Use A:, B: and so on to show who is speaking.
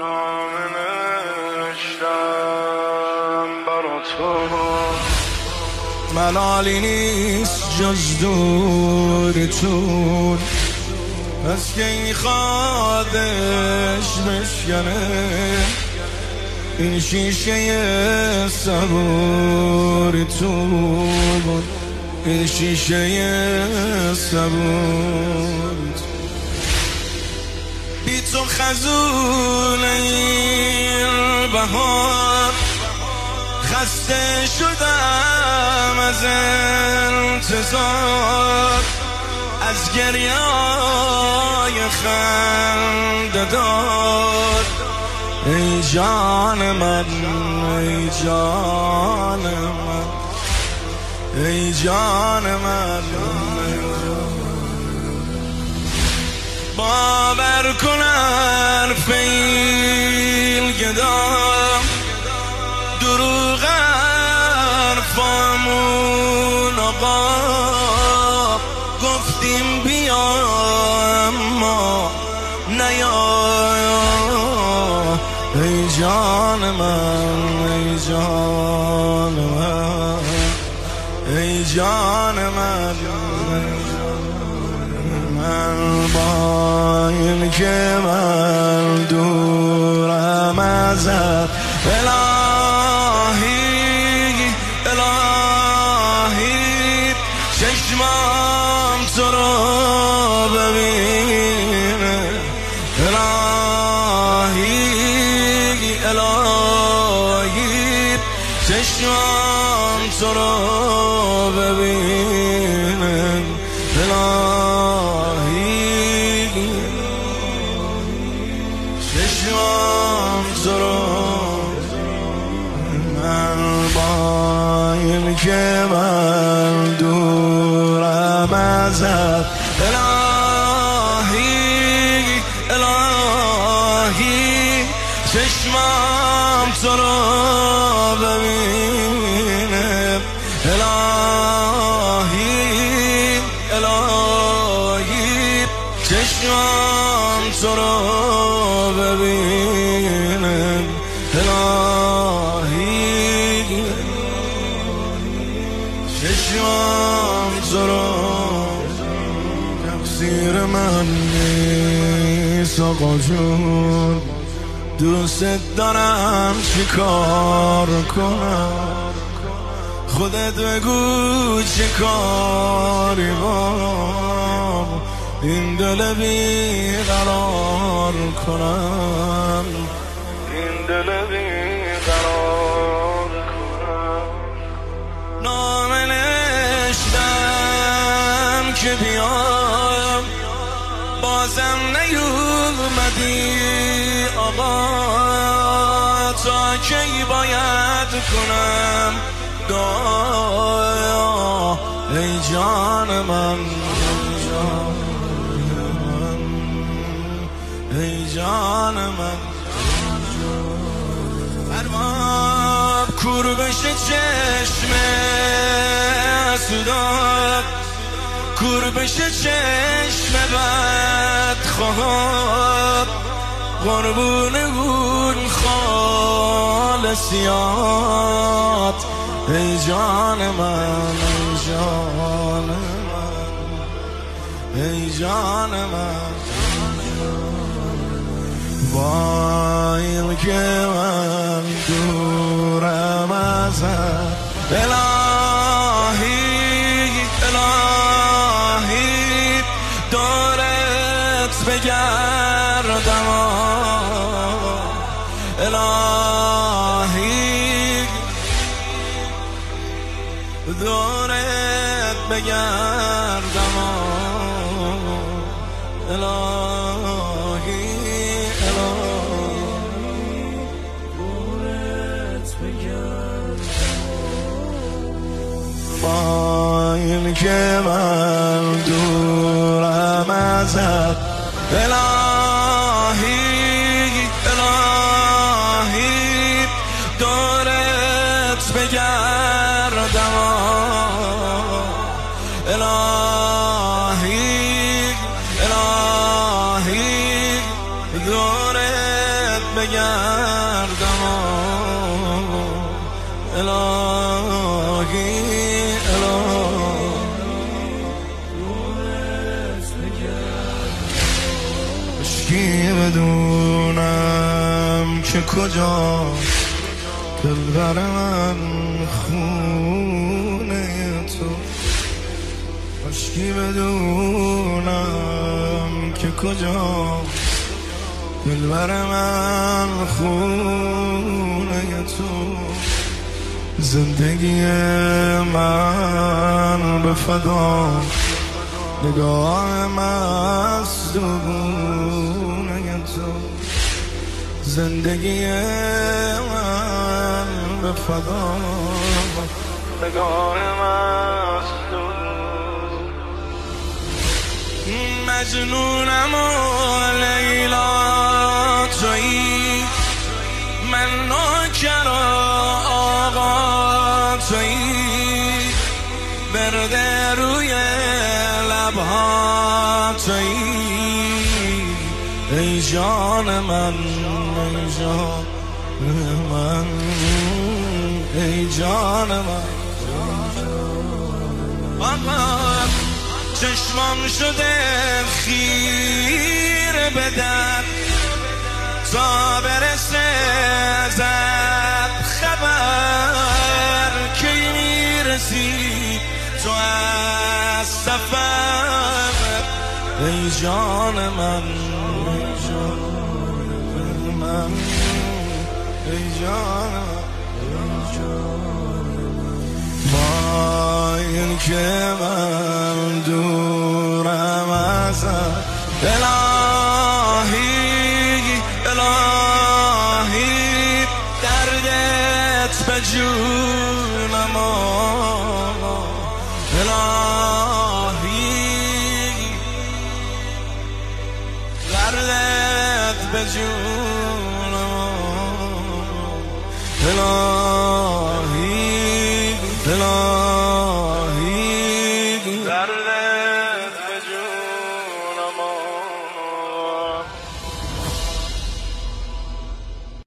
A: نامه نوشتم برا تو، ملالی نیست جز دورتون، پس که این خوادش بشکنه این شیشه صبورتون، این شیشه صبورتون. بی تو خزون این بهار، خسته شدم از انتظار، از گریه‌های خنده‌دار. ای جان من، ای جان من، ای جان من، باور کن حرف این گدا، دروغ حرفامون آقا، گفتیم بیا اما نیا. ای جان من، ای جان من، ای جان من، من با این که من دورم ازت، الهی الهی چشمام تو رو ببینه، الهی الهی چشمام تو رو ببینه، الهی چشمام تو رو. من با این که من دورم ازت، الهی الهی چشمام تو رو ببینه، الهی الهی چشمام تو رو ببینه، الهی چشمام تو رو. تقصیر من نیست آقا جون، دوست دارم چی کار کنم، خودت بگو چه کاری با این دل بیقرار کنم، این دل بیقرار کنم. نامه نوشتم که بیام، بازم نیومدی آقا، تا کی باید کنم دعا. ای جان من، ای جان من، ارباب کور بشه چشم سودات، کور بشه چشم بدخواه، قربون اون خالصیات. ای جان من، ای جان من، ای جان من، با این که من دورم ازت، الهی الهی دورت بگردم، الهی دورت بگردم، الهی با این که من دورم ازت، الهی الهی دورت بگردم، الهی الهی دورت بگردم الهی اشکی بدونم که کجا دلبر من خونه تو اشکی بدونم که کجا دلبر من خونه تو زندگی من به فدا نگاه مصدومه تو زندگی من به فدا نگاه مصدوم مجنونم و لیلا تویی من نوکر آقا تویی برده روی لبها تویی ای جان من ای جان من ای جان من آقا چشمام شده خیره به در تا برسه زد خبر کی میرسی تو از سفر ای جان من ای جان من ای جان با این که من دورم ازت الهی الهی دردت به جونم الهی دردت به جونم الهی